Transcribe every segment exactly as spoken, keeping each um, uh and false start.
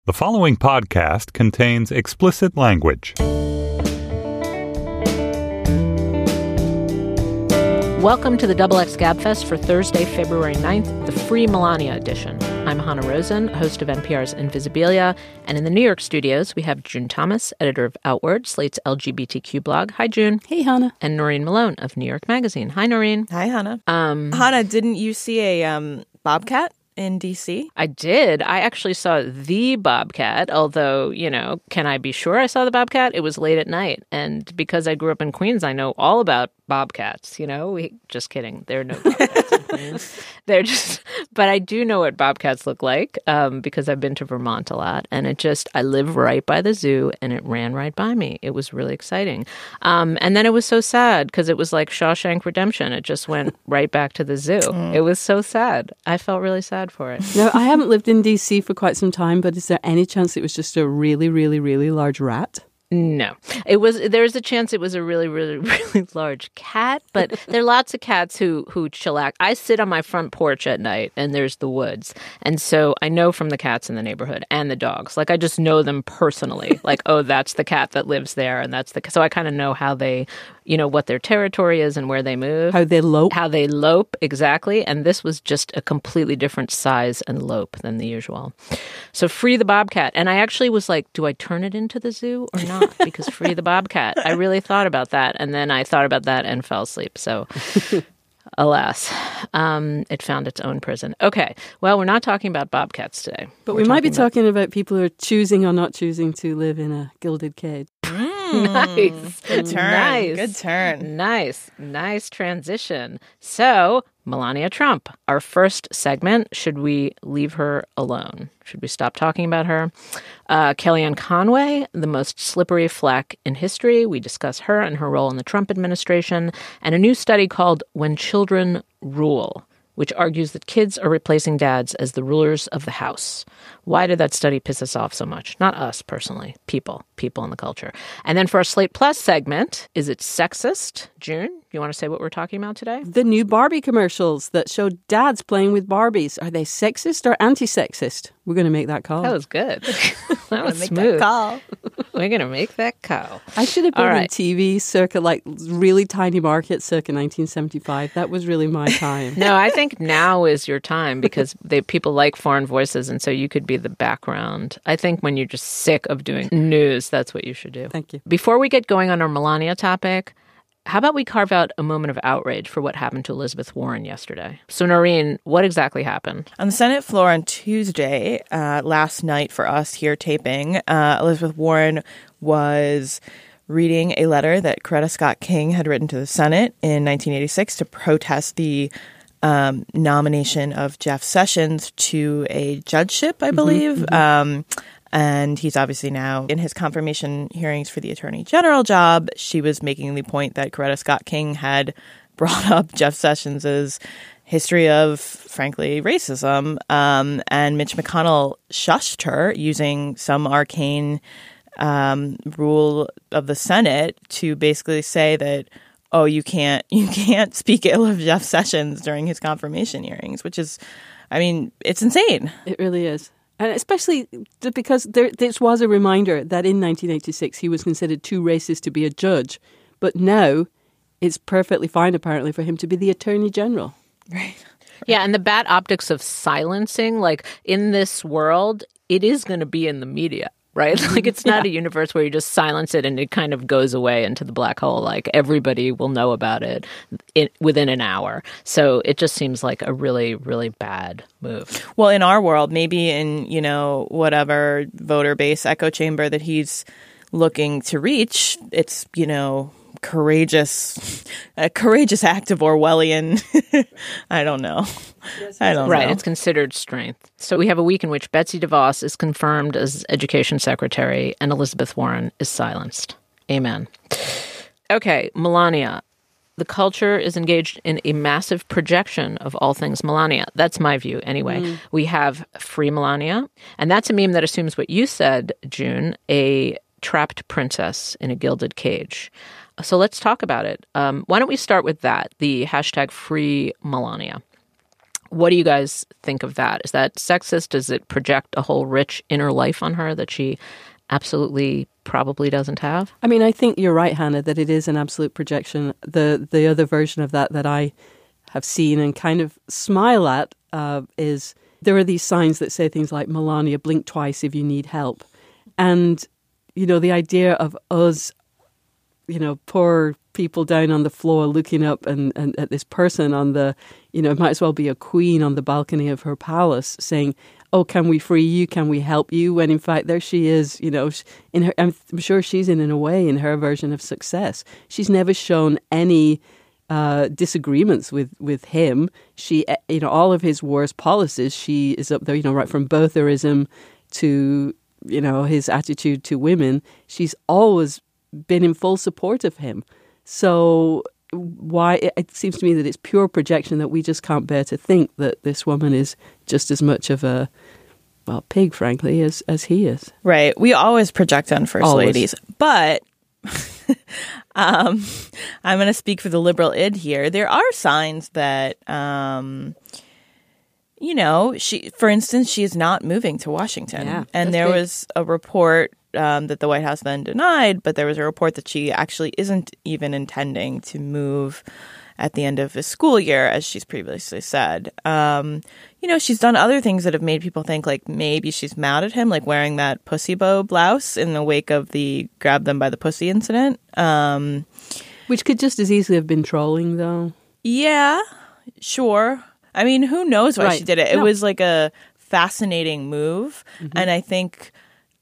The following podcast contains explicit language. Welcome to the Double X Gabfest for Thursday, February ninth, the free Melania edition. I'm Hannah Rosen, host of N P R's Invisibilia, and in the New York studios, we have June Thomas, editor of Outward, Slate's L G B T Q blog. Hi, June. Hey, Hannah. And Noreen Malone of New York Magazine. Hi, Noreen. Hi, Hannah. Um, Hannah, didn't you see a um, bobcat in D C? I did. I actually saw the bobcat, although, you know, can I be sure I saw the bobcat? It was late at night. And because I grew up in Queens, I know all about bobcats, you know? We, just kidding. There are no bobcats in Queens. They're just, but I do know what bobcats look like um, because I've been to Vermont a lot. And it just, I live right by the zoo and it ran right by me. It was really exciting. Um, and then it was so sad because it was like Shawshank Redemption. It just went right back to the zoo. Mm. It was so sad. I felt really sad for it. No, I haven't lived in D C for quite some time, but is there any chance it was just a really, really, really large rat? No, it was. There's a chance it was a really, really, really large cat. But there are lots of cats who who chillax. I sit on my front porch at night, and there's the woods, and so I know from the cats in the neighborhood and the dogs. Like I just know them personally. Like, oh, that's the cat that lives there, and that's the. So I kind of know how they, you know, what their territory is and where they move, how they lope, how they lope exactly. And this was just a completely different size and lope than the usual. So free the bobcat, and I actually was like, do I turn it into the zoo or not? Because free the bobcat. I really thought about that. And then I thought about that and fell asleep. So alas, um, it found its own prison. Okay. Well, we're not talking about bobcats today. But we're we might be about... talking about people who are choosing or not choosing to live in a gilded cage. Mm, nice. Good turn. Nice. Good turn. Nice. Nice transition. So, Melania Trump, our first segment. Should we leave her alone? Should we stop talking about her? Uh, Kellyanne Conway, the most slippery flack in history. We discuss her and her role in the Trump administration, and a new study called When Children Rule, which argues that kids are replacing dads as the rulers of the house. Why did that study piss us off so much? Not us personally, people, people in the culture. And then for our Slate Plus segment, is it sexist? June, you want to say what we're talking about today? The new Barbie commercials that show dads playing with Barbies. Are they sexist or anti-sexist? We're going to make that call. That was good. That was make smooth. That call. We're going to make that call. I should have been All right. in T V circa, like, really tiny market circa nineteen seventy-five. That was really my time. No, I think now is your time because they people like foreign voices, and so you could be the background. I think when you're just sick of doing news, that's what you should do. Thank you. Before we get going on our Melania topic, how about we carve out a moment of outrage for what happened to Elizabeth Warren yesterday? So, Noreen, what exactly happened? On the Senate floor on Tuesday, uh, last night for us here taping, uh, Elizabeth Warren was reading a letter that Coretta Scott King had written to the Senate in nineteen eighty-six to protest the um, nomination of Jeff Sessions to a judgeship, I believe. Mm-hmm, mm-hmm. Um, And he's obviously now in his confirmation hearings for the attorney general job. She was making the point that Coretta Scott King had brought up Jeff Sessions's history of, frankly, racism. Um, and Mitch McConnell shushed her using some arcane um, rule of the Senate to basically say that, oh, you can't you can't speak ill of Jeff Sessions during his confirmation hearings, which is, I mean, it's insane. It really is. And especially because there, this was a reminder that in nineteen eighty-six he was considered too racist to be a judge. But now it's perfectly fine, apparently, for him to be the Attorney General. Right. Yeah, and the bad optics of silencing, like in this world, it is going to be in the media, right? Like it's not yeah. a universe where you just silence it and it kind of goes away into the black hole. Like everybody will know about it in, within an hour. So it just seems like a really, really bad move. Well, in our world, maybe in, you know, whatever voter base echo chamber that he's looking to reach, it's, you know, courageous, a courageous act of Orwellian. I don't know. I don't right, know. It's considered strength. So we have a week in which Betsy DeVos is confirmed as education secretary and Elizabeth Warren is silenced. Amen. Okay, Melania. The culture is engaged in a massive projection of all things Melania. That's my view anyway. Mm. We have free Melania, and that's a meme that assumes what you said, June, a trapped princess in a gilded cage. So let's talk about it. Um, why don't we start with that, the hashtag free Melania. What do you guys think of that? Is that sexist? Does it project a whole rich inner life on her that she absolutely probably doesn't have? I mean, I think you're right, Hannah, that it is an absolute projection. The the other version of that that I have seen and kind of smile at uh, is there are these signs that say things like, Melania, blink twice if you need help. And, you know, the idea of us, you know, poor people down on the floor looking up and, and at this person on the, you know, it might as well be a queen on the balcony of her palace saying, oh, can we free you? Can we help you? When in fact, there she is, you know, in her, I'm sure she's in, in a way, in her version of success. She's never shown any uh, disagreements with, with him. She, you know, all of his worst policies, she is up there, you know, right from birtherism to, you know, his attitude to women. She's always been in full support of him. So why it seems to me that it's pure projection that we just can't bear to think that this woman is just as much of a, well, pig, frankly, as, as he is. Right. We always project on first Always. ladies. But um, I'm going to speak for the liberal id here. There are signs that, um, you know, she, for instance, she is not moving to Washington. Yeah, and that's there big. was a report Um, that the White House then denied, but there was a report that she actually isn't even intending to move at the end of the school year, as she's previously said. Um, you know, she's done other things that have made people think, like, maybe she's mad at him, like wearing that pussy bow blouse in the wake of the grab them by the pussy incident. Um, Which could just as easily have been trolling, though. yeah, sure. I mean, who knows why Right. she did it? It No. was like a fascinating move. Mm-hmm. And I think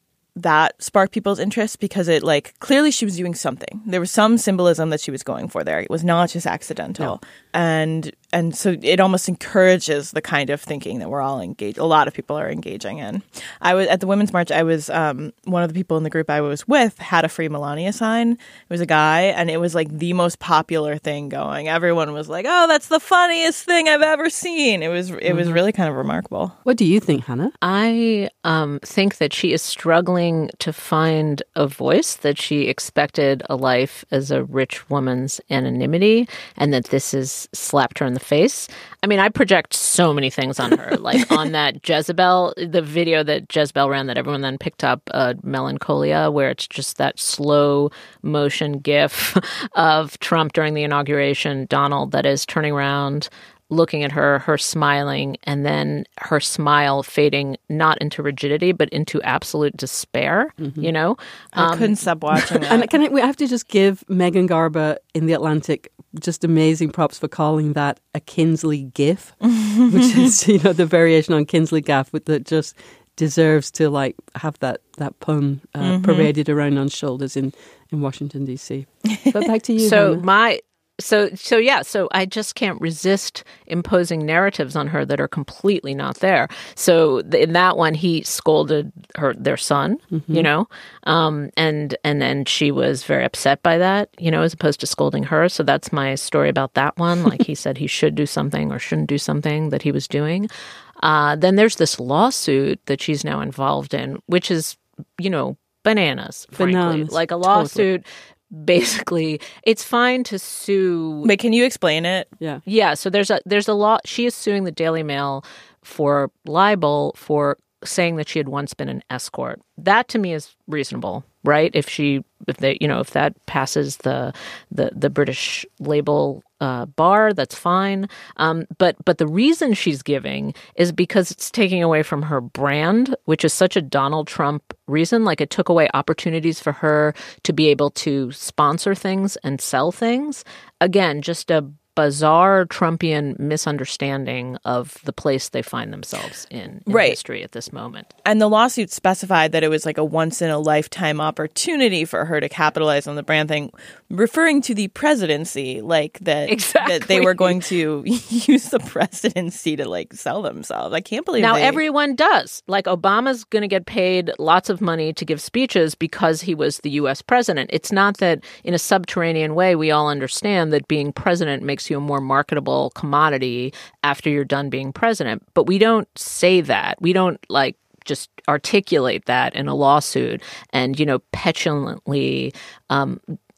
that sparked people's interest because it, like, clearly she was doing something. There was some symbolism that she was going for there. It was not just accidental. No. And and so it almost encourages the kind of thinking that we're all engaged. A lot of people are engaging in. I was at the Women's March. I was um, one of the people in the group I was with had a Free Melania sign. It was a guy, and it was like the most popular thing going. Everyone was like, "Oh, that's the funniest thing I've ever seen." It was it Mm-hmm. was really kind of remarkable. What do you think, Hannah? I um, think that she is struggling to find a voice, that she expected a life as a rich woman's anonymity, and that this has slapped her in the face. I mean, I project so many things on her, like on that Jezebel, the video that Jezebel ran that everyone then picked up, uh, Melancholia, where it's just that slow motion gif of Trump during the inauguration, Donald, that is turning around, looking at her, her smiling, and then her smile fading not into rigidity, but into absolute despair, Mm-hmm. you know? I couldn't stop watching that. And can I, we have to just give Megan Garber in The Atlantic just amazing props for calling that a Kinsley gif, which is, you know, the variation on Kinsley gaff with that just deserves to, like, have that, that pun uh, Mm-hmm. paraded around on shoulders in, in Washington, D C. But back to you, So Hannah. my so so yeah, so I just can't resist imposing narratives on her that are completely not there. So th- in that one, he scolded her their son, you know, um, and and and she was very upset by that, you know, as opposed to scolding her. So that's my story about that one. Like he said, he should do something or shouldn't do something that he was doing. Uh, then there's this lawsuit that she's now involved in, which is, you know, bananas, frankly. Bananas, Like a totally. lawsuit. Basically, it's fine to sue. Wait, can you explain it? Yeah. Yeah, so there's a there's a law. She is suing the Daily Mail for libel for saying that she had once been an escort. That to me is reasonable, right? If she, if they, you know, if that passes the the the British label uh, bar, that's fine. Um, but but the reason she's giving is because it's taking away from her brand, which is such a Donald Trump reason. Like it took away opportunities for her to be able to sponsor things and sell things. Again, just a bizarre Trumpian misunderstanding of the place they find themselves in, in Right. history at this moment. And the lawsuit specified that it was like a once in a lifetime opportunity for her to capitalize on the brand thing, referring to the presidency, like that, Exactly. that they were going to use the presidency to like sell themselves. I can't believe Now, they, everyone does. Like, Obama's going to get paid lots of money to give speeches because he was the U S president. It's not that in a subterranean way we all understand that being president makes you a more marketable commodity after you're done being president. But we don't say that. We don't, like, just articulate that in a lawsuit and, you know, petulantly um,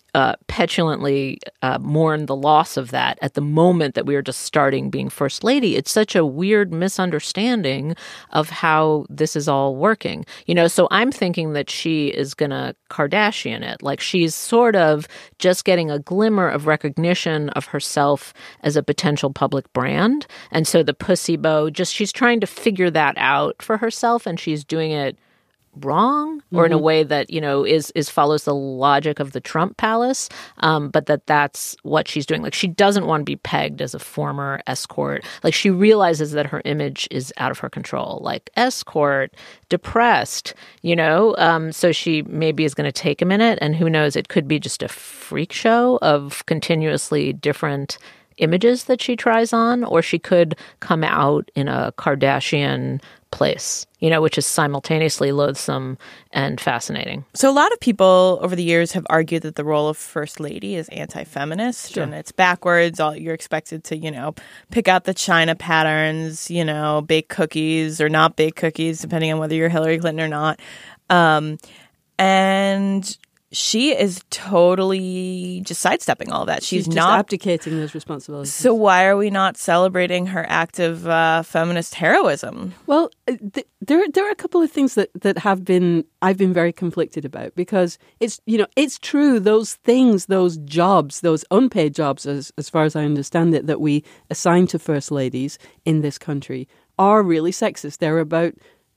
uh, petulantly uh, mourn the loss of that at the moment that we were just starting being First Lady. It's such a weird misunderstanding of how this is all working. You know, so I'm thinking that she is going to Kardashian it. Like she's sort of just getting a glimmer of recognition of herself as a potential public brand. And so the pussy bow, just she's trying to figure that out for herself, and she's doing it wrong or in a way that, you know, is is follows the logic of the Trump palace, um, but that that's what she's doing. Like she doesn't want to be pegged as a former escort. Like she realizes that her image is out of her control, like escort, depressed, you know, um, so she maybe is going to take a minute, and who knows, it could be just a freak show of continuously different images that she tries on, or she could come out in a Kardashian place, you know, which is simultaneously loathsome and fascinating. So a lot of people over the years have argued that the role of First Lady is anti-feminist, sure. and it's backwards. All you're expected to, you know, pick out the china patterns, you know, bake cookies or not bake cookies, depending on whether you're Hillary Clinton or not. Um, and she is totally just sidestepping all of that. She's, She's just not abdicating those responsibilities. So why are we not celebrating her active uh, feminist heroism? Well, th- there there are a couple of things that, that have been I've been very conflicted about, because it's you know it's true, those things, those jobs, those unpaid jobs, as as far as I understand it, that we assign to first ladies in this country are really sexist. They're about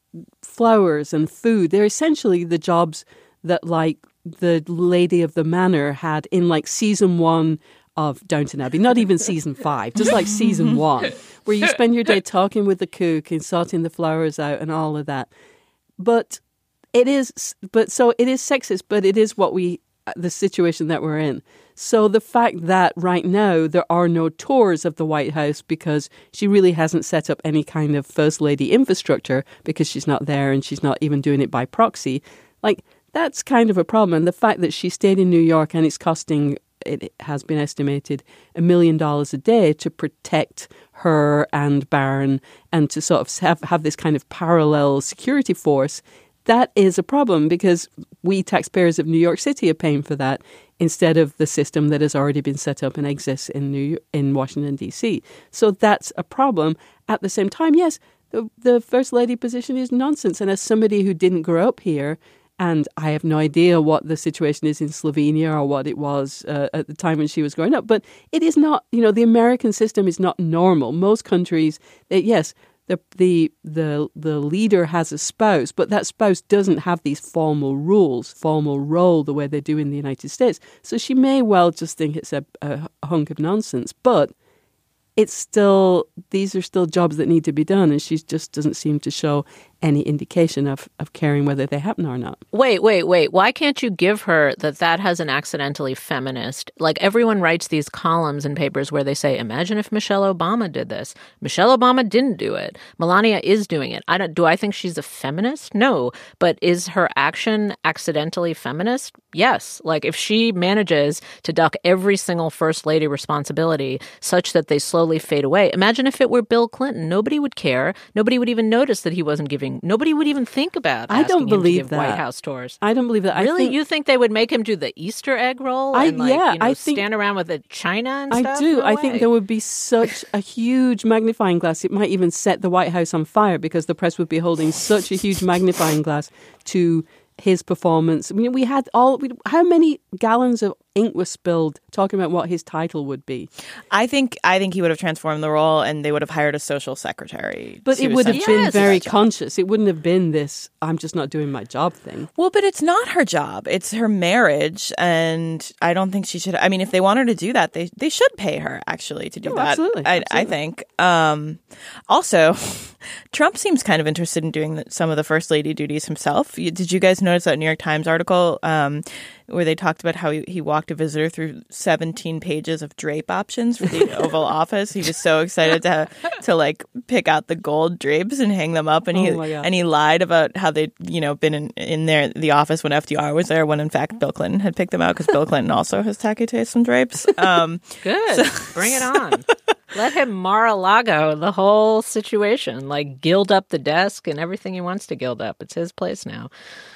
flowers and food. They're essentially the jobs that, like, the lady of the manor had in like season one of Downton Abbey, not even season five, just like season one, where you spend your day talking with the cook and sorting the flowers out and all of that. But it is, but so it is sexist, but it is what we, the situation that we're in. So the fact that right now there are no tours of the White House because she really hasn't set up any kind of first lady infrastructure because she's not there and she's not even doing it by proxy, like, that's kind of a problem. And the fact that she stayed in New York and it's costing, it has been estimated, a million dollars a day to protect her and Barron and to sort of have, have this kind of parallel security force, that is a problem because we taxpayers of New York City are paying for that instead of the system that has already been set up and exists in New in Washington, D C. So that's a problem. At the same time, yes, the, the First Lady position is nonsense. And as somebody who didn't grow up here, and I have no idea what the situation is in Slovenia or what it was uh, at the time when she was growing up. But it is not, you know, the American system is not normal. Most countries, they, yes, the, the the the leader has a spouse, but that spouse doesn't have these formal rules, formal role the way they do in the United States. So she may well just think it's a, a hunk of nonsense. But it's still, these are still jobs that need to be done. And she just doesn't seem to show any indication of, of caring whether they happen or not. Wait, wait, wait. Why can't you give her that that has an accidentally feminist? Like, everyone writes these columns and papers where they say, imagine if Michelle Obama did this. Michelle Obama didn't do it. Melania is doing it. I don't. Do I think she's a feminist? No. But is her action accidentally feminist? Yes. Like, if she manages to duck every single first lady responsibility such that they slowly fade away. Imagine if it were Bill Clinton. Nobody would care. Nobody would even notice that he wasn't giving. Nobody would even think about I don't asking believe him to give that. White House tours. I don't believe that. I Really? think, You think they would make him do the Easter egg roll I- and like, yeah, you know, I think- stand around with a china and I stuff? do. No I think way. there would be such a huge magnifying glass. It might even set the White House on fire because the press would be holding such a huge magnifying glass to his performance. I mean, we had all, we, how many gallons of ink was spilled talking about what his title would be? I think I think he would have transformed the role, and they would have hired a social secretary. But to it would have essentially been Yes. do very that job. conscious. It wouldn't have been this, I'm just not doing my job thing. Well, but it's not her job. It's her marriage, and I don't think she should. I mean, if they want her to do that, they they should pay her actually to do Oh, that. absolutely, I, I absolutely. think. Um, also, Trump seems kind of interested in doing the, some of the first lady duties himself. You, did you guys notice that New York Times article um, where they talked about how he, he walked a visitor through seventeen pages of drape options for the Oval Office? He was so excited to to like pick out the gold drapes and hang them up, and he Oh my God. and he lied about how they'd you know been in in there the office when F D R was there, when in fact Bill Clinton had picked them out because Bill Clinton also has tacky taste in drapes. Um, Good. Bring it on. Let him Mar-a-Lago the whole situation. Like, gild up the desk and everything he wants to gild up. It's his place now.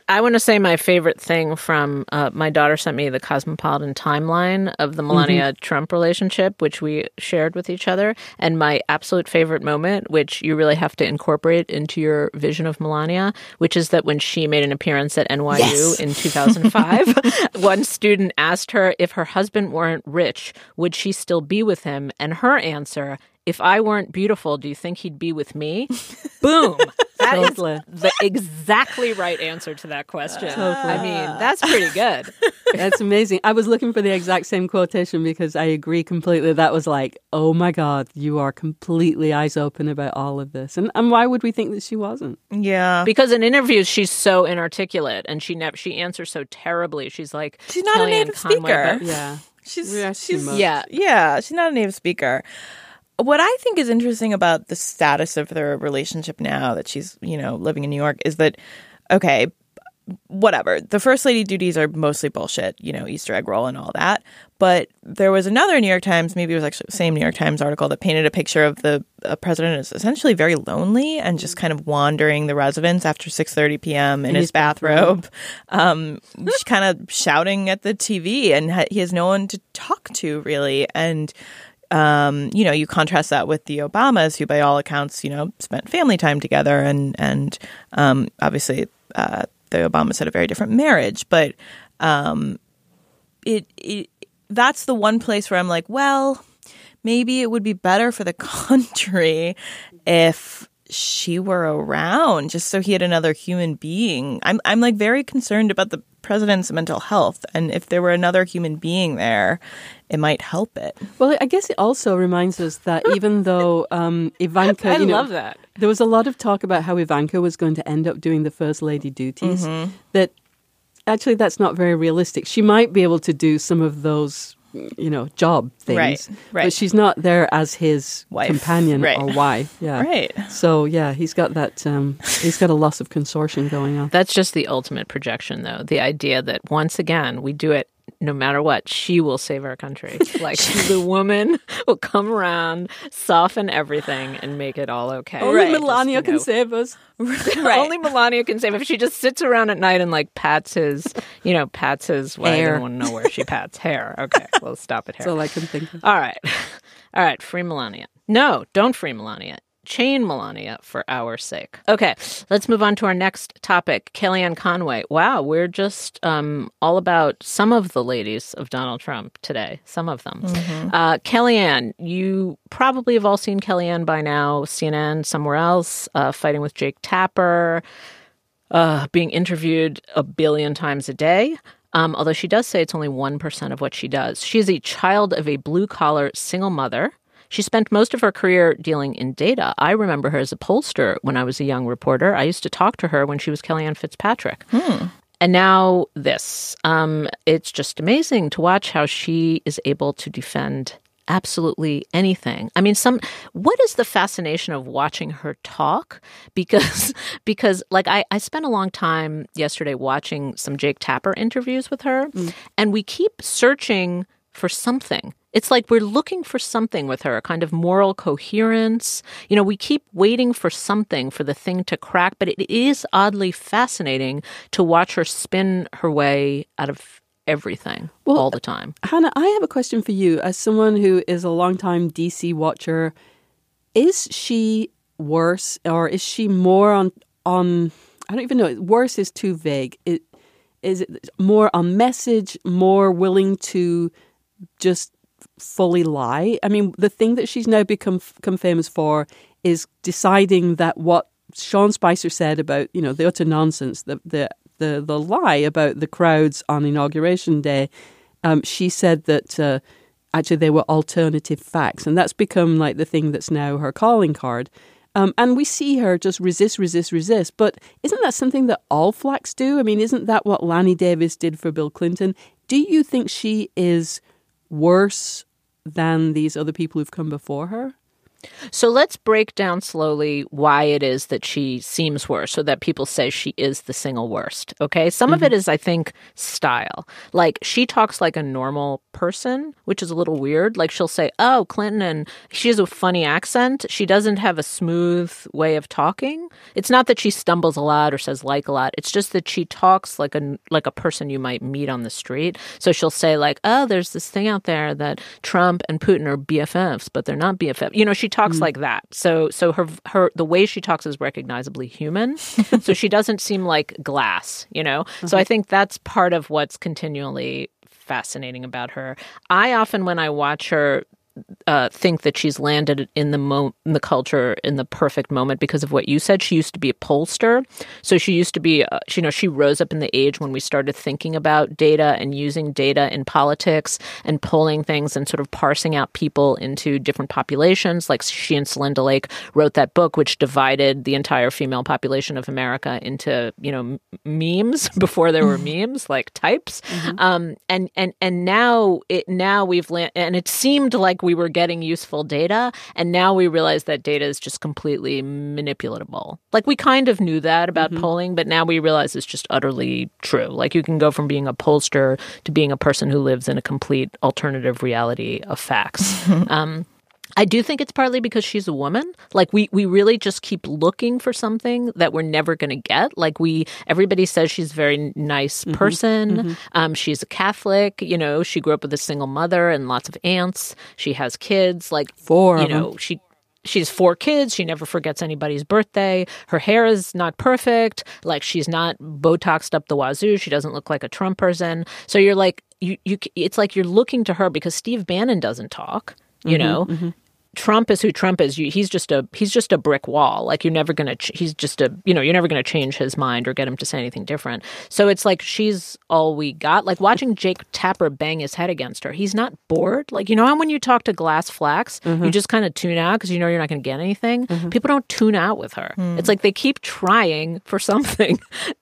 I want to say my favorite thing from uh, my daughter sent me the Cosmopolitan timeline of the Melania mm-hmm. Trump relationship, which we shared with each other. And my absolute favorite moment, which you really have to incorporate into your vision of Melania, which is that when she made an appearance at N Y U yes. in two thousand five, one student asked her if her husband weren't rich, would she still be with him? And her answer, if I weren't beautiful, do you think he'd be with me? Boom. That totally. is the exactly right answer to that question. Totally. I mean, that's pretty good. That's amazing. I was looking for the exact same quotation because I agree completely. That was like, oh my God, you are completely eyes open about all of this. And and why would we think that she wasn't? Yeah. Because in interviews, she's so inarticulate and she never, she answers so terribly. She's like, she's not a native Conway, speaker. But, yeah. She's, yeah, she's yeah. yeah, she's not a native speaker. What I think is interesting about the status of their relationship now that she's, you know, living in New York is that, okay, whatever. The first lady duties are mostly bullshit, you know, Easter egg roll and all that. But there was another New York Times, maybe it was actually the same New York Times article that painted a picture of the uh, president as essentially very lonely and just kind of wandering the residence after six thirty p.m. in, in his, his bathrobe, um, just kind of shouting at the T V, and ha- he has no one to talk to really. And Um, you know, you contrast that with the Obamas, who by all accounts, you know, spent family time together. And, and um, obviously uh, the Obamas had a very different marriage. But um, it, it that's the one place where I'm like, well, maybe it would be better for the country if she were around, just so he had another human being. I'm I'm like very concerned about the president's mental health, and if there were another human being there, it might help it. Well, I guess it also reminds us that even though um, Ivanka, I you know, love that. There was a lot of talk about how Ivanka was going to end up doing the first lady duties. Mm-hmm. That actually that's not very realistic. She might be able to do some of those, you know, job things, right, right. but she's not there as his wife. companion right. or wife. Yeah, right. So yeah, he's got that. Um, he's got a loss of consortium going on. That's just the ultimate projection, though. The idea that once again we do it no matter what, she will save our country. Like the woman will come around, soften everything, and make it all okay. Only right. Melania just, can know, save us. Right. Only Melania can save. If she just sits around at night and like pats his, you know, pats his. Well, hair. I don't want to know where she pats hair. Okay, we'll stop at hair. That's all I can think of. All right, all right. Free Melania. No, don't free Melania. Chain Melania for our sake. Okay, let's move on to our next topic, Kellyanne Conway. Wow, we're just um, all about some of the ladies of Donald Trump today, some of them. Mm-hmm. Uh, Kellyanne, you probably have all seen Kellyanne by now, C N N, somewhere else, uh, fighting with Jake Tapper, uh, being interviewed a billion times a day. Um, although she does say it's only one percent of what she does. She is a child of a blue-collar single mother. She spent most of her career dealing in data. I remember her as a pollster when I was a young reporter. I used to talk to her when she was Kellyanne Fitzpatrick. Hmm. And now this. Um, it's just amazing to watch how she is able to defend absolutely anything. I mean, some. What is the fascination of watching her talk? Because, because like, I, I spent a long time yesterday watching some Jake Tapper interviews with her, mm. and we keep searching for something. It's like we're looking for something with her, a kind of moral coherence. You know, we keep waiting for something, for the thing to crack, but it is oddly fascinating to watch her spin her way out of everything well, all the time. Hannah, I have a question for you. As someone who is a longtime D C watcher, is she worse or is she more on, on I don't even know, worse is too vague. It, is it more on message, more willing to just fully lie? I mean, the thing that she's now become, become famous for is deciding that what Sean Spicer said about, you know, the utter nonsense, the the the, the lie about the crowds on Inauguration Day, um, she said that uh, actually they were alternative facts. And that's become like the thing that's now her calling card. Um, and we see her just resist, resist, resist. But isn't that something that all flacks do? I mean, isn't that what Lanny Davis did for Bill Clinton? Do you think she is worse than these other people who've come before her? So let's break down slowly why it is that she seems worse, so that people say she is the single worst, okay? Some mm-hmm. of it is, I think, style. Like, she talks like a normal person, which is a little weird. Like, she'll say, oh, Clinton, and she has a funny accent. She doesn't have a smooth way of talking. It's not that she stumbles a lot or says like a lot. It's just that she talks like a, like a person you might meet on the street. So she'll say, like, oh, there's this thing out there that Trump and Putin are B F Fs, but they're not B F Fs. You know, she talks mm. like that. So so her her the way she talks is recognizably human. So she doesn't seem like glass, you know? Mm-hmm. So I think that's part of what's continually fascinating about her. I often, when I watch her, Uh, think that she's landed in the mo- in the culture in the perfect moment because of what you said. She used to be a pollster, so she used to be, uh, you know, she rose up in the age when we started thinking about data and using data in politics and polling things and sort of parsing out people into different populations. Like she and Celinda Lake wrote that book, which divided the entire female population of America into, you know, m- memes before there were memes, like types. Mm-hmm. Um, and and and now it now we've la- and it seemed like we were getting useful data, and now we realize that data is just completely manipulatable. Like, we kind of knew that about mm-hmm. polling, but now we realize it's just utterly true. Like, you can go from being a pollster to being a person who lives in a complete alternative reality of facts. um, I do think it's partly because she's a woman. Like, we, we really just keep looking for something that we're never going to get. Like, we, everybody says she's a very nice person. Mm-hmm. Um, she's a Catholic. You know, she grew up with a single mother and lots of aunts. She has kids. Like, four, you know, she... She has four kids. She never forgets anybody's birthday. Her hair is not perfect. Like, she's not Botoxed up the wazoo. She doesn't look like a Trump person. So you're like, you, you, it's like you're looking to her because Steve Bannon doesn't talk, you mm-hmm, know? Mm-hmm. Trump is who Trump is. You, he's just a he's just a brick wall. Like, you're never gonna. Ch- he's just a you know you're never gonna change his mind or get him to say anything different. So it's like she's all we got. Like, watching Jake Tapper bang his head against her. He's not bored. Like, you know how when you talk to Glass Flax, mm-hmm. you just kind of tune out because you know you're not gonna get anything. Mm-hmm. People don't tune out with her. Mm. It's like they keep trying for something.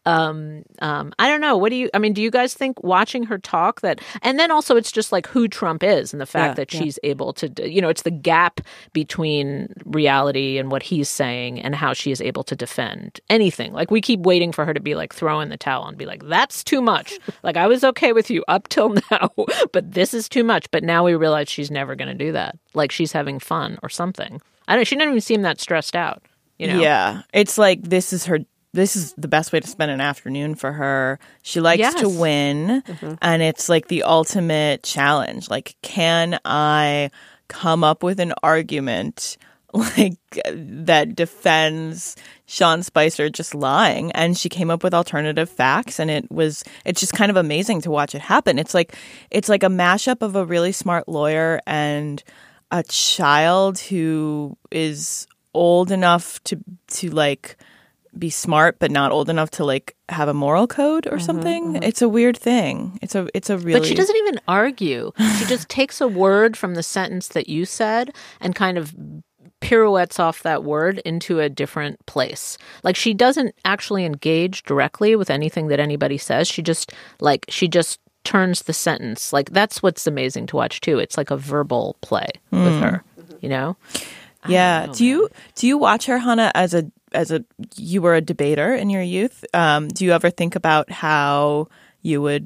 um, um, I don't know. What do you? I mean, do you guys think watching her talk that? And then also it's just like who Trump is and the fact yeah, that yeah. she's able to. You know, it's the gap between reality and what he's saying and how she is able to defend anything. Like, we keep waiting for her to be like, throw in the towel and be like, that's too much. Like, I was okay with you up till now, but this is too much. But now we realize she's never going to do that. Like, she's having fun or something. I don't, she didn't even seem that stressed out, you know? Yeah. It's like, this is her, this is the best way to spend an afternoon for her. She likes yes. to win. Mm-hmm. And it's like the ultimate challenge. Like, can I come up with an argument like that defends Sean Spicer just lying? And she came up with alternative facts, and it was it's just kind of amazing to watch it happen. It's like it's like a mashup of a really smart lawyer and a child who is old enough to to like be smart but not old enough to like have a moral code or mm-hmm, something. Mm-hmm. It's a weird thing. It's a it's a really But she doesn't even argue. She just takes a word from the sentence that you said and kind of pirouettes off that word into a different place. Like, she doesn't actually engage directly with anything that anybody says. She just like she just turns the sentence. Like, that's what's amazing to watch too. It's like a verbal play mm. with her, you know? Yeah. Know, do you do you watch her, Hannah, as a as a you were a debater in your youth? Um, do you ever think about how you would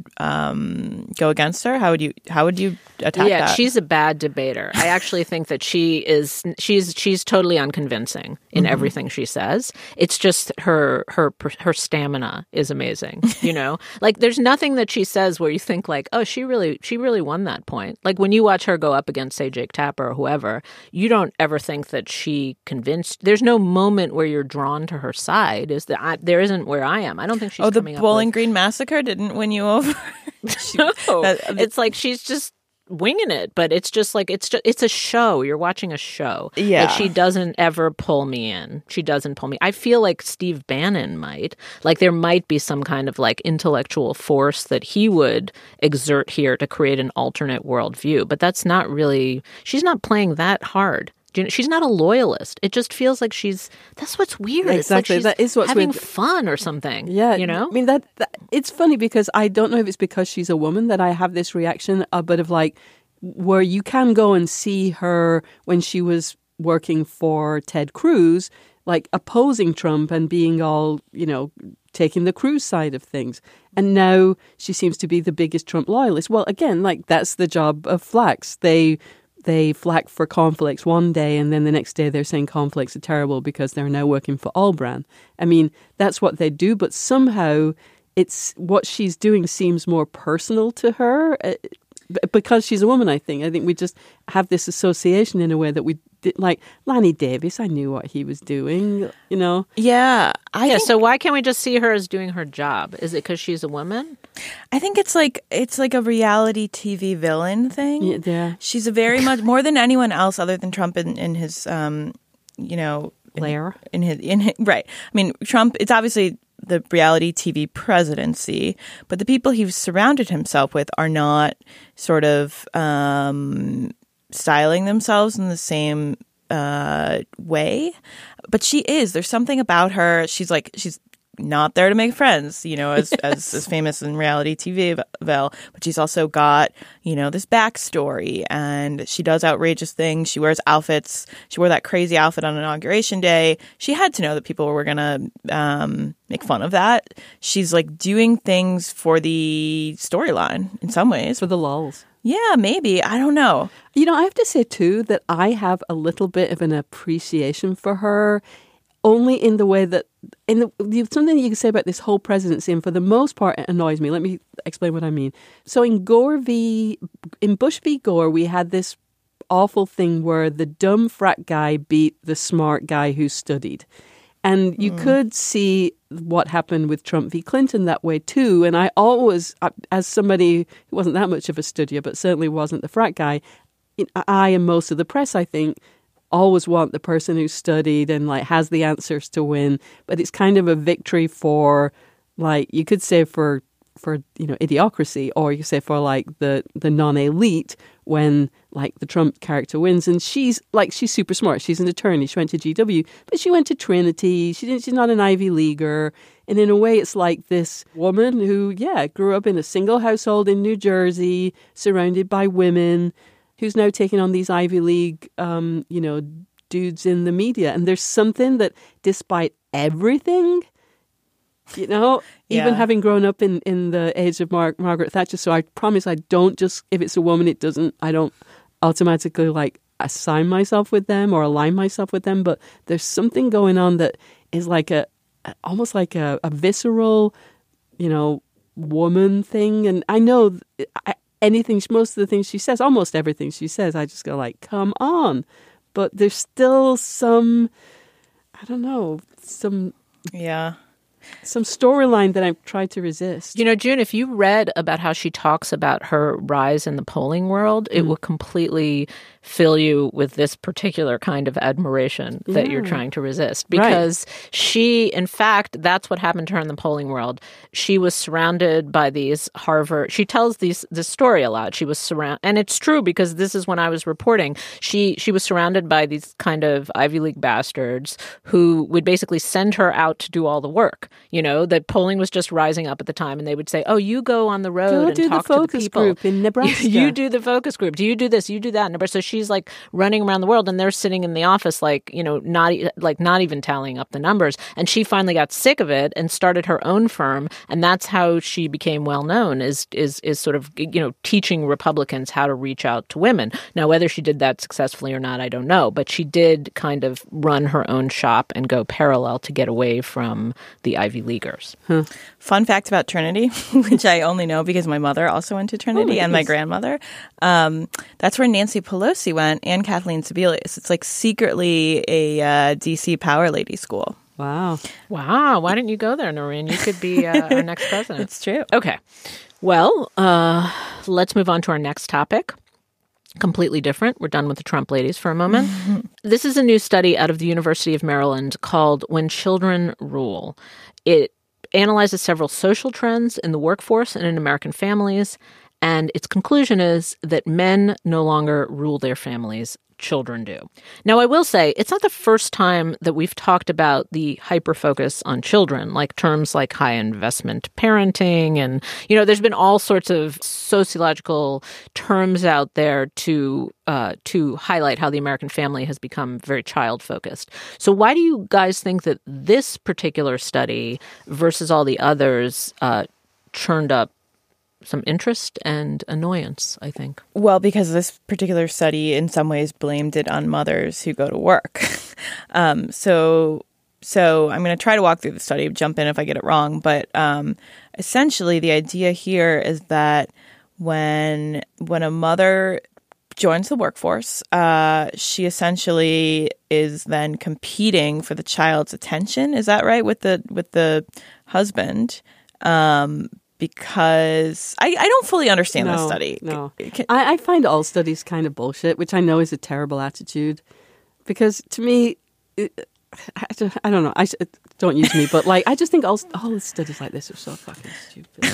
um, go against her? How would you how would you attack yeah, that? Yeah, she's a bad debater. I actually think that she is she's she's totally unconvincing in mm-hmm. everything she says. It's just her her her stamina is amazing, you know? Like, there's nothing that she says where you think like, "Oh, she really she really won that point." Like, when you watch her go up against, say, Jake Tapper or whoever, you don't ever think that she convinced. There's no moment where you're drawn to her side. Is that I, there isn't where I am. I don't think she's Oh, the coming Bowling up with, Green Massacre didn't win you over? she, no, that, it's like she's just winging it, but it's just like it's just it's a show. You're watching a show. Yeah, like, she doesn't ever pull me in. She doesn't pull me. I feel like Steve Bannon might. Like, there might be some kind of like intellectual force that he would exert here to create an alternate worldview. But that's not really. She's not playing that hard. She's not a loyalist. It just feels like she's. That's what's weird. Exactly. It's like she's that is what's having weird. fun or something. Yeah. You know. I mean that, that. It's funny because I don't know if it's because she's a woman that I have this reaction, a bit of like, where you can go and see her when she was working for Ted Cruz, like opposing Trump and being all, you know, taking the Cruz side of things. And now she seems to be the biggest Trump loyalist. Well, again, like that's the job of Flax. They they flack for conflicts one day and then the next day they're saying conflicts are terrible because they're now working for Albrand. I mean, that's what they do, but somehow it's what she's doing seems more personal to her uh, because she's a woman, I think. I think we just have this association in a way that we did, like Lanny Davis, I knew what he was doing, you know? Yeah. I yeah, think, so why can't we just see her as doing her job? Is it because she's a woman? I think it's like it's like a reality T V villain thing. Yeah. yeah. She's a very much more than anyone else other than Trump in, in his, um, you know, Lair. In, in his, in his, right. I mean, Trump, it's obviously the reality T V presidency, but the people he's surrounded himself with are not sort of um, styling themselves in the same uh, way. But she is. There's something about her. She's like, she's not there to make friends, you know, as as, as famous in reality T V, Vel, but she's also got, you know, this backstory, and she does outrageous things. She wears outfits. She wore that crazy outfit on Inauguration Day. She had to know that people were going to um, make fun of that. She's like doing things for the storyline in some ways. For the lulz. Yeah, maybe. I don't know. You know, I have to say, too, that I have a little bit of an appreciation for her, only in the way that, in the, there's something you can say about this whole presidency, and for the most part, it annoys me. Let me explain what I mean. So in Gore v. in Bush v. Gore, we had this awful thing where the dumb frat guy beat the smart guy who studied. And you mm. could see what happened with Trump v. Clinton that way too. And I always, as somebody who wasn't that much of a studier, but certainly wasn't the frat guy, I and most of the press, I think, always want the person who studied and like has the answers to win. But it's kind of a victory for, like, you could say for for you know idiocracy, or you could say for like the the non-elite when like the Trump character wins. And she's like she's super smart. She's an attorney. She went to G W, but she went to Trinity. She didn't. She's not an Ivy Leaguer. And in a way, it's like this woman who, yeah, grew up in a single household in New Jersey, surrounded by women, who's now taking on these Ivy League, um, you know, dudes in the media. And there's something that, despite everything, you know, yeah. even having grown up in, in the age of Mar- Margaret Thatcher, so I promise I don't just, if it's a woman, it doesn't, I don't automatically, like, assign myself with them or align myself with them. But there's something going on that is like a, almost like a, a visceral, you know, woman thing. And I know I, anything, most of the things she says, almost everything she says, I just go like, come on. But there's still some, I don't know, some yeah, some storyline that I've tried to resist. You know, June, if you read about how she talks about her rise in the polling world, mm. it will completely fill you with this particular kind of admiration that yeah. you're trying to resist. Because right. she, in fact, that's what happened to her in the polling world. She was surrounded by these Harvard, she tells these this story a lot. She was surrounded, and it's true because this is when I was reporting. She she was surrounded by these kind of Ivy League bastards who would basically send her out to do all the work. You know, that polling was just rising up at the time, and they would say, oh, you go on the road go and do talk the to the focus people. Group in Nebraska. You, you do the focus group. Do you do this? You do that. So she's like running around the world, and they're sitting in the office like, you know, not like not even tallying up the numbers. And she finally got sick of it and started her own firm, and that's how she became well known. Is is is sort of, you know, teaching Republicans how to reach out to women. Now, whether she did that successfully or not, I don't know, but she did kind of run her own shop and go parallel to get away from the Ivy Leaguers. Huh. Fun fact about Trinity, which I only know because my mother also went to Trinity oh my and my grandmother. Um, that's where Nancy Pelosi went and Kathleen Sebelius. It's like secretly a uh, D C power lady school. Wow. Wow. Why didn't you go there, Noreen? You could be uh, our next president. It's true. Okay. Well, uh, let's move on to our next topic. Completely different. We're done with the Trump ladies for a moment. This is a new study out of the University of Maryland called When Children Rule. It analyzes several social trends in the workforce and in American families, and its conclusion is that men no longer rule their families. children do. Now, I will say it's not the first time that we've talked about the hyper-focus on children, like terms like high investment parenting. And, you know, there's been all sorts of sociological terms out there to uh, to highlight how the American family has become very child-focused. So why do you guys think that this particular study versus all the others uh, churned up some interest and annoyance, I think? Well, because this particular study in some ways blamed it on mothers who go to work. um, so so I'm going to try to walk through the study, jump in if I get it wrong. But um, essentially, the idea here is that when when a mother joins the workforce, uh, she essentially is then competing for the child's attention. Is that right? With the with the husband. Um Because I, I don't fully understand no, this study. No, Can, I, I find all studies kind of bullshit, which I know is a terrible attitude. Because to me, it, I, don't- I don't know. I don't use me, but like I just think all all studies like this are so fucking stupid.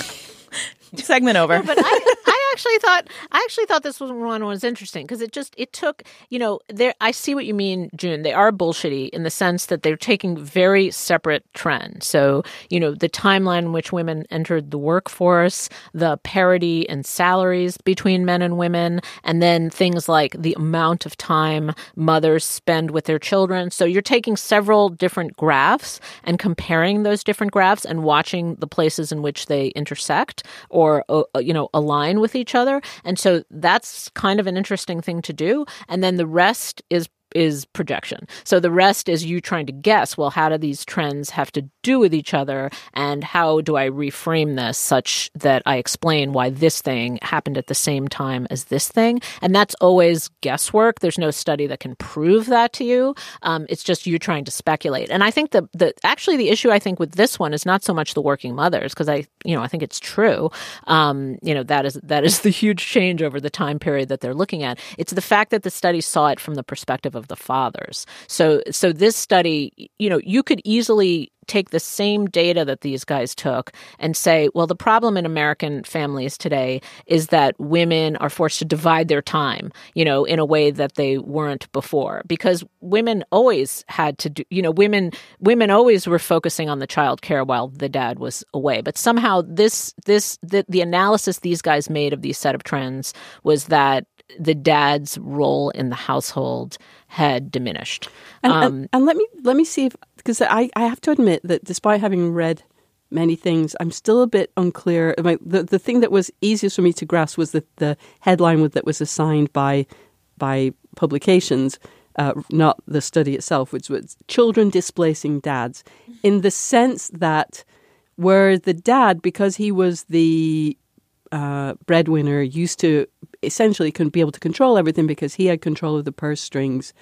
segment over. But I, I actually thought I actually thought this was one was interesting because it just it took you know there I see what you mean, June. They are bullshitty in the sense that they're taking very separate trends. So you know the timeline in which women entered the workforce, the parity in salaries between men and women, and then things like the amount of time mothers spend with their children. So you're taking several different graphs and comparing those different graphs and watching the places in which they intersect or uh, you know align with each other. And so that's kind of an interesting thing to do. And then the rest is is projection. So the rest is you trying to guess, well, how do these trends have to do with each other? And how do I reframe this such that I explain why this thing happened at the same time as this thing? And that's always guesswork. There's no study that can prove that to you. Um, it's just you trying to speculate. And I think the, the actually the issue I think with this one is not so much the working mothers, because I, you know, I think it's true. Um, you know, that is that is the huge change over the time period that they're looking at. It's the fact that the study saw it from the perspective of of the fathers. So so this study, you know, you could easily take the same data that these guys took and say, well, the problem in American families today is that women are forced to divide their time, you know, in a way that they weren't before, because women always had to do, you know, women women always were focusing on the child care while the dad was away. But somehow this this the, the analysis these guys made of these set of trends was that the dad's role in the household had diminished. And, um, and, and let me let me see if, because I, I have to admit that despite having read many things, I'm still a bit unclear. I mean, the the thing that was easiest for me to grasp was the, the headline with, that was assigned by by publications, uh, not the study itself, which was children displacing dads, in the sense that where the dad, because he was the uh, breadwinner, used to essentially couldn't be able to control everything because he had control of the purse strings.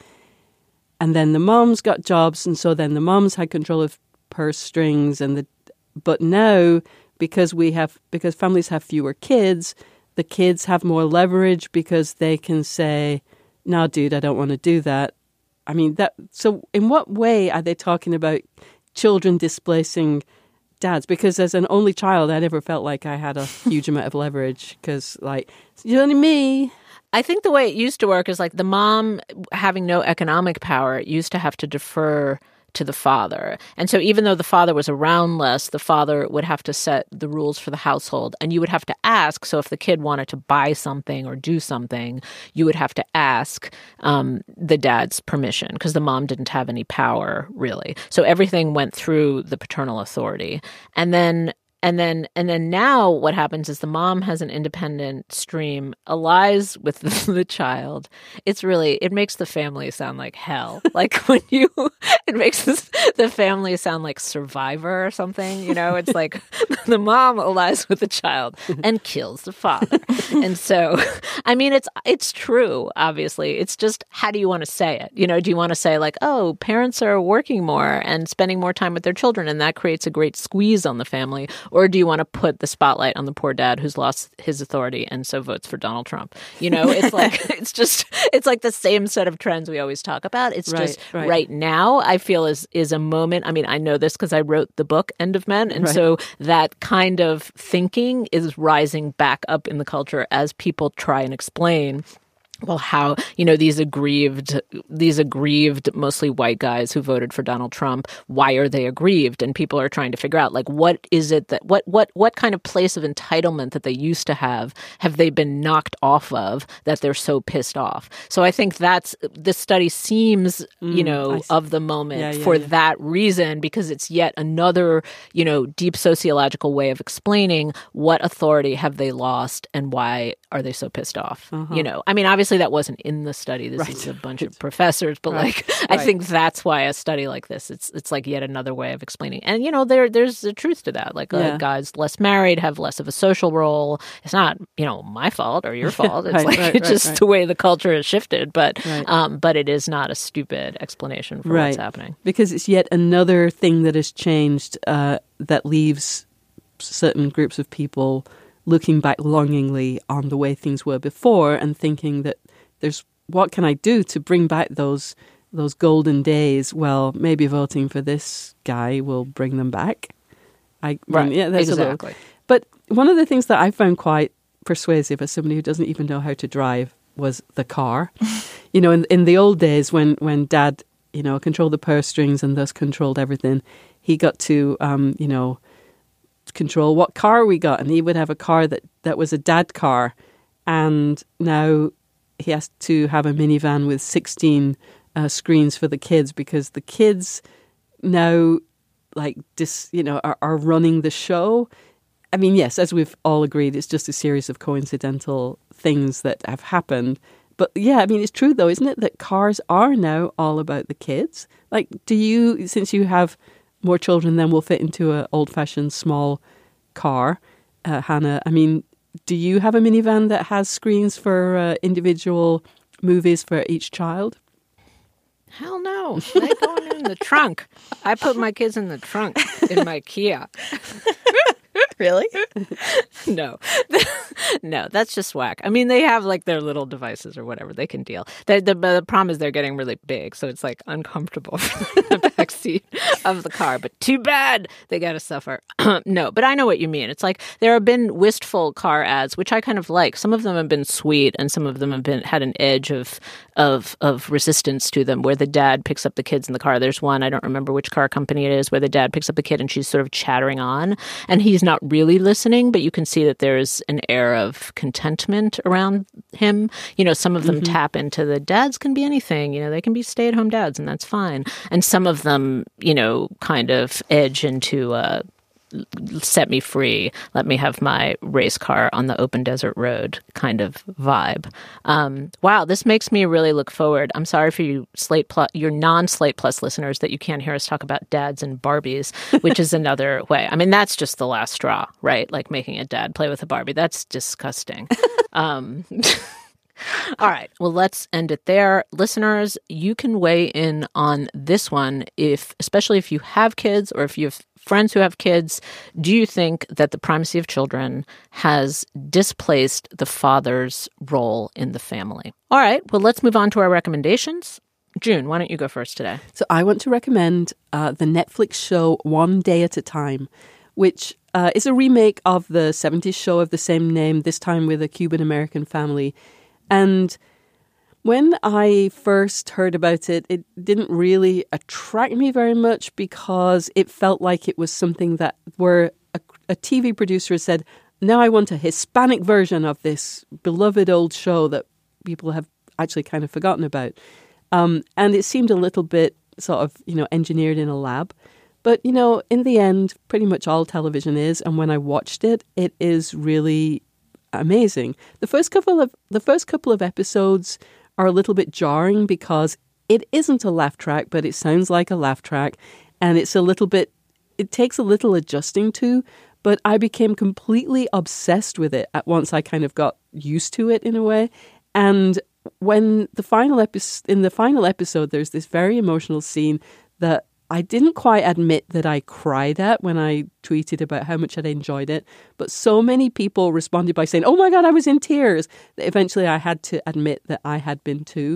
And then the moms got jobs, and so then the moms had control of purse strings. And the but now, because we have because families have fewer kids, the kids have more leverage because they can say, "No, dude, I don't want to do that." I mean, that. So, in what way are they talking about children displacing dads? Because as an only child, I never felt like I had a huge amount of leverage. Because, like, you know me. I think the way it used to work is like the mom having no economic power used to have to defer to the father. And so even though the father was around less, the father would have to set the rules for the household. And you would have to ask. So if the kid wanted to buy something or do something, you would have to ask um, the dad's permission because the mom didn't have any power, really. So everything went through the paternal authority. And then And then and then now what happens is the mom has an independent stream, allies with the, the child. It's really, it makes the family sound like hell. Like when you, it makes this, the family sound like Survivor or something. You know, it's like the mom allies with the child and kills the father. And so, I mean, it's it's true, obviously. It's just, how do you want to say it? You know, do you want to say like, oh, parents are working more and spending more time with their children, and that creates a great squeeze on the family? Or do you want to put the spotlight on the poor dad who's lost his authority and so votes for Donald Trump? You know, it's like, it's just, it's like the same set of trends we always talk about. It's right, just right. right now, I feel is, is a moment. I mean, I know this because I wrote the book End of Men. And right. so that kind of thinking is rising back up in the culture as people try and explain well, how, you know, these aggrieved, these aggrieved, mostly white guys who voted for Donald Trump, why are they aggrieved? And people are trying to figure out, like, what is it that, what, what, what kind of place of entitlement that they used to have, have they been knocked off of that they're so pissed off? So I think that's, this study seems, mm, you know, of the moment yeah, yeah, for yeah. that reason, because it's yet another, you know, deep sociological way of explaining what authority have they lost and why are they so pissed off? Uh-huh. You know, I mean, obviously, that wasn't in the study. This right. is a bunch of professors, but right. like I right. think that's why a study like this, it's it's like yet another way of explaining. And you know, there there's a truth to that. Like yeah. uh, guys less married have less of a social role. It's not, you know, my fault or your fault. It's right, like right, it's right, just right. the way the culture has shifted. But right. um, but it is not a stupid explanation for right. what's happening. Because it's yet another thing that has changed uh, that leaves certain groups of people looking back longingly on the way things were before and thinking that there's what can I do to bring back those those golden days? Well, maybe voting for this guy will bring them back. I right. mean, yeah, that's exactly. a little, but one of the things that I found quite persuasive as somebody who doesn't even know how to drive was the car. You know, in in the old days when when Dad, you know, controlled the purse strings and thus controlled everything, he got to, um, you know, control what car we got, and he would have a car that, that was a dad car, and now he has to have a minivan with sixteen uh, screens for the kids because the kids now, like, dis, you know, are, are running the show. I mean, yes, as we've all agreed, it's just a series of coincidental things that have happened. But yeah, I mean, it's true though, isn't it, that cars are now all about the kids? Like, do you, since you have more children than will fit into an old-fashioned small car, uh, Hannah, I mean, do you have a minivan that has screens for uh, individual movies for each child? Hell no. They go in the trunk. I put my kids in the trunk in my Kia. Really? No. No, that's just whack. I mean, they have like their little devices or whatever they can deal. The, the, the problem is they're getting really big, so it's like uncomfortable for the back seat of the car. But too bad they got to suffer. No, but I know what you mean. It's like there have been wistful car ads, which I kind of like. Some of them have been sweet, and some of them have been had an edge of of of resistance to them, where the dad picks up the kids in the car. There's one, I don't remember which car company it is, where the dad picks up the kid and she's sort of chattering on, and he's not really listening, but you can see that there's an air of contentment around him. You know, some of them mm-hmm. tap into the dads can be anything, you know, they can be stay-at-home dads, and that's fine. And some of them, you know, kind of edge into uh set me free, let me have my race car on the open desert road kind of vibe. Um, wow, this makes me really look forward. I'm sorry for you Slate Plus, your non-Slate Plus listeners, that you can't hear us talk about dads and Barbies, which is another way. I mean, that's just the last straw, right? Like making a dad play with a Barbie. That's disgusting. um All right. Well, let's end it there. Listeners, you can weigh in on this one, if, especially if you have kids or if you have friends who have kids. Do you think that the primacy of children has displaced the father's role in the family? All right. Well, let's move on to our recommendations. June, why don't you go first today? So I want to recommend uh, the Netflix show One Day at a Time, which uh, is a remake of the seventies show of the same name, this time with a Cuban-American family. And when I first heard about it, it didn't really attract me very much because it felt like it was something that where a, a T V producer said, now I want a Hispanic version of this beloved old show that people have actually kind of forgotten about. Um, and it seemed a little bit sort of, you know, engineered in a lab. But, you know, in the end, pretty much all television is. And when I watched it, it is really amazing. The first couple of the first couple of episodes are a little bit jarring because it isn't a laugh track, but it sounds like a laugh track, and it's a little bit. It takes a little adjusting to, but I became completely obsessed with it at once. I kind of got used to it in a way, and when the final episode in the final episode, there's this very emotional scene that I didn't quite admit that I cried at when I tweeted about how much I'd enjoyed it, but so many people responded by saying, oh my God, I was in tears, that eventually I had to admit that I had been too.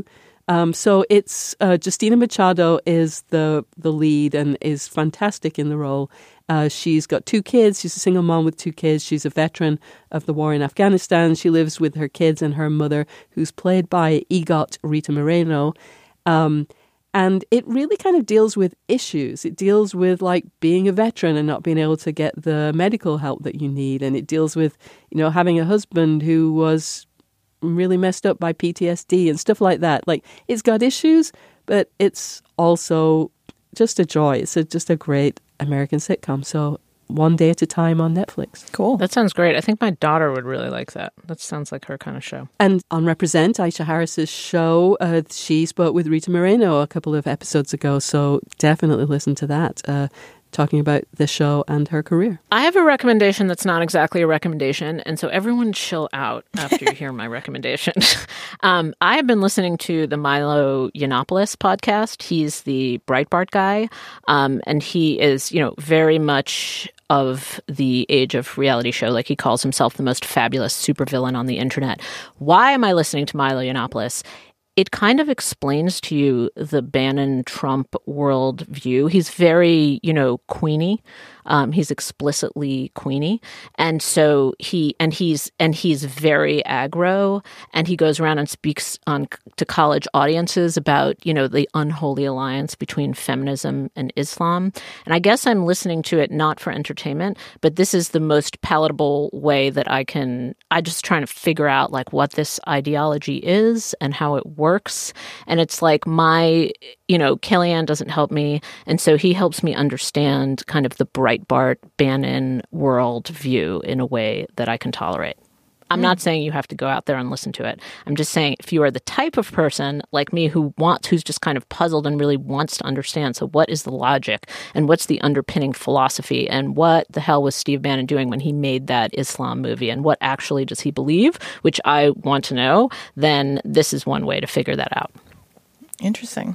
Um, so it's uh, Justina Machado is the the lead and is fantastic in the role. Uh, she's got two kids. She's a single mom with two kids. She's a veteran of the war in Afghanistan. She lives with her kids and her mother, who's played by EGOT Rita Moreno. Um, and it really kind of deals with issues. It deals with like being a veteran and not being able to get the medical help that you need. And it deals with, you know, having a husband who was really messed up by P T S D and stuff like that. Like, it's got issues, but it's also just a joy. It's a, just a great American sitcom. So one day at a time on Netflix. Cool. That sounds great. I think my daughter would really like that. That sounds like her kind of show. And on Represent, Aisha Harris's show, uh, she spoke with Rita Moreno a couple of episodes ago. So definitely listen to that. Uh, talking about the show and her career. I have a recommendation that's not exactly a recommendation, and so everyone chill out after you hear my recommendation. um, I have been listening to the Milo Yiannopoulos podcast. He's the Breitbart guy, um, and he is, you know, very much of the age of reality show. Like, he calls himself the most fabulous supervillain on the internet. Why am I listening to Milo Yiannopoulos? It kind of explains to you the Bannon-Trump world view. He's very, you know, Queenie. Um, he's explicitly Queenie, and so he and he's and he's very aggro. And he goes around and speaks on to college audiences about, you know, the unholy alliance between feminism and Islam. And I guess I'm listening to it not for entertainment, but this is the most palatable way that I can. I just trying to figure out like what this ideology is and how it works. And it's like my, you know, Kellyanne doesn't help me, and so he helps me understand kind of the Breitbart Bannon world view in a way that I can tolerate. I'm mm. not saying you have to go out there and listen to it. I'm just saying if you are the type of person like me who wants, who's just kind of puzzled and really wants to understand, so what is the logic and what's the underpinning philosophy and what the hell was Steve Bannon doing when he made that Islam movie and what actually does he believe, which I want to know, then this is one way to figure that out. Interesting.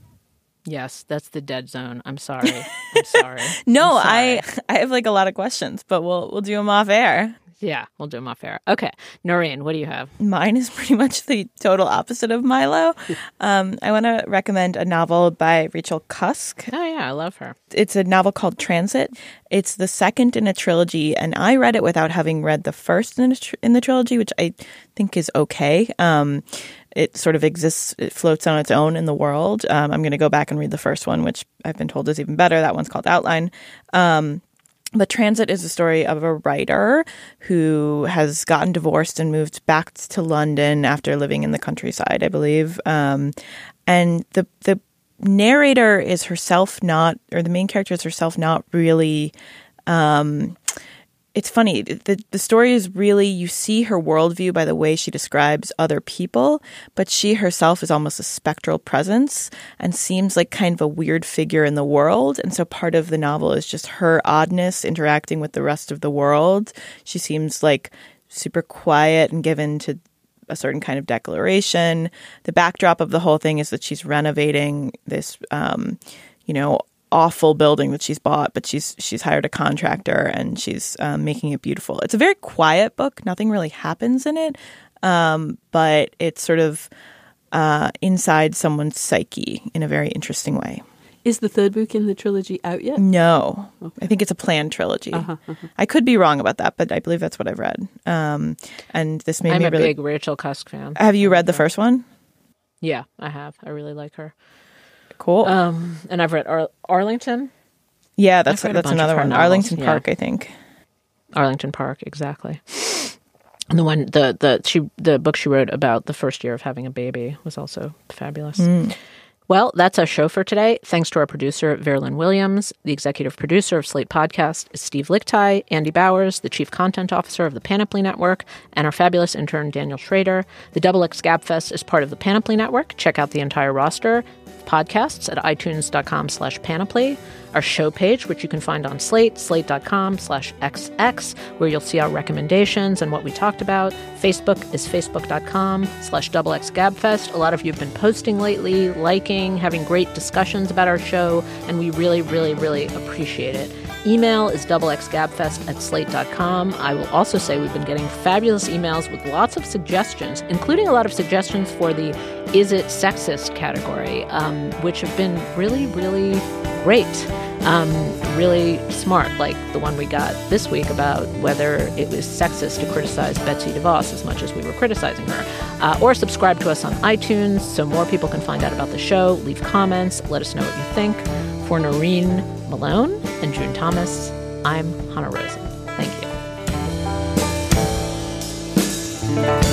Yes, that's the dead zone. I'm sorry. I'm sorry. no, I'm sorry. I I have like a lot of questions, but we'll we'll do them off air. Yeah, we'll do them off air. Okay, Noreen, what do you have? Mine is pretty much the total opposite of Milo. Um, I want to recommend a novel by Rachel Cusk. Oh yeah, I love her. It's a novel called Transit. It's the second in a trilogy, and I read it without having read the first in, a tr- in the trilogy, which I think is okay. Um, it sort of exists, it floats on its own in the world. Um, I'm going to go back and read the first one, which I've been told is even better. That one's called Outline. Um, but Transit is the story of a writer who has gotten divorced and moved back to London after living in the countryside, I believe. Um, and the the narrator is herself not, or the main character is herself not really... Um, It's funny. The the story is really, you see her worldview by the way she describes other people, but she herself is almost a spectral presence and seems like kind of a weird figure in the world. And so part of the novel is just her oddness interacting with the rest of the world. She seems like super quiet and given to a certain kind of declaration. The backdrop of the whole thing is that she's renovating this, um, you know, awful building that she's bought, but she's she's hired a contractor and she's um, making it beautiful. It's a very quiet book. Nothing really happens in it, um, but it's sort of uh, inside someone's psyche in a very interesting way. Is the third book in the trilogy out yet? No. Okay. I think it's a planned trilogy. Uh-huh, uh-huh. I could be wrong about that, but I believe that's what I've read. Um, and this made I'm me a really... big Rachel Cusk fan. Have you read the first one? Yeah, I have. I really like her. Cool. Um, and I've read Ar- Arlington. Yeah, that's I've read a that's bunch another of her one. novels, Arlington yeah. Park, I think. Arlington Park, exactly. And the one, the the she, the book she wrote about the first year of having a baby was also fabulous. Mm. Well, that's our show for today. Thanks to our producer, Verlyn Williams. The executive producer of Slate Podcast is Steve Lichtai. Andy Bowers, the chief content officer of the Panoply Network, and our fabulous intern, Daniel Schrader. The Double X Gabfest is part of the Panoply Network. Check out the entire roster podcasts at itunes.com slash panoply. Our show page, which you can find on Slate, slate.com slash xx, where you'll see our recommendations and what we talked about. Facebook is facebook.com slash double X Gabfest. A lot of you have been posting lately, liking, having great discussions about our show, and we really, really, really appreciate it. Email is doublexgabfest at slate dot com. I will also say we've been getting fabulous emails with lots of suggestions, including a lot of suggestions for the Is It Sexist category, um, which have been really, really great. Um, really smart, like the one we got this week about whether it was sexist to criticize Betsy DeVos as much as we were criticizing her. Uh, or subscribe to us on iTunes so more people can find out about the show. Leave comments. Let us know what you think. For Noreen Malone and June Thomas, I'm Hannah Rosen. Thank you.